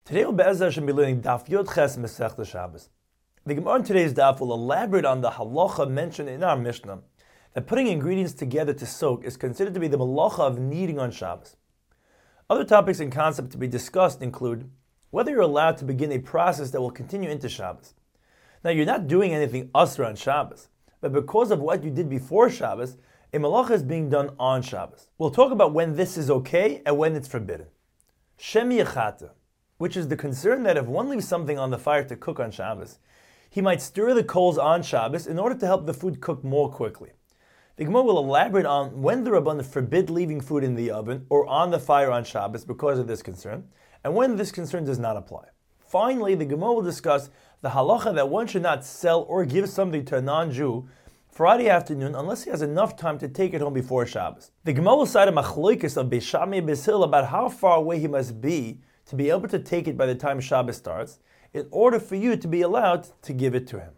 Today we'll Be'ezah Hashem be learning Daf Yod Ches Masechta Shabbos. The Gemara in today's Daf will elaborate on the halacha mentioned in our Mishnah that putting ingredients together to soak is considered to be the malacha of kneading on Shabbos. Other topics and concepts to be discussed include whether you're allowed to begin a process that will continue into Shabbos. Now you're not doing anything asr on Shabbos, but because of what you did before Shabbos, a malacha is being done on Shabbos. We'll talk about when this is okay and when it's forbidden. Shem Yechata, which is the concern that if one leaves something on the fire to cook on Shabbos, he might stir the coals on Shabbos in order to help the food cook more quickly. The Gemara will elaborate on when the Rabbanan forbid leaving food in the oven or on the fire on Shabbos because of this concern, and when this concern does not apply. Finally, the Gemara will discuss the halacha that one should not sell or give something to a non-Jew Friday afternoon unless he has enough time to take it home before Shabbos. The Gemara will cite a machlokes of Beis Shammai and Beis Hillel about how far away he must be to be able to take it by the time Shabbos starts, in order for you to be allowed to give it to him.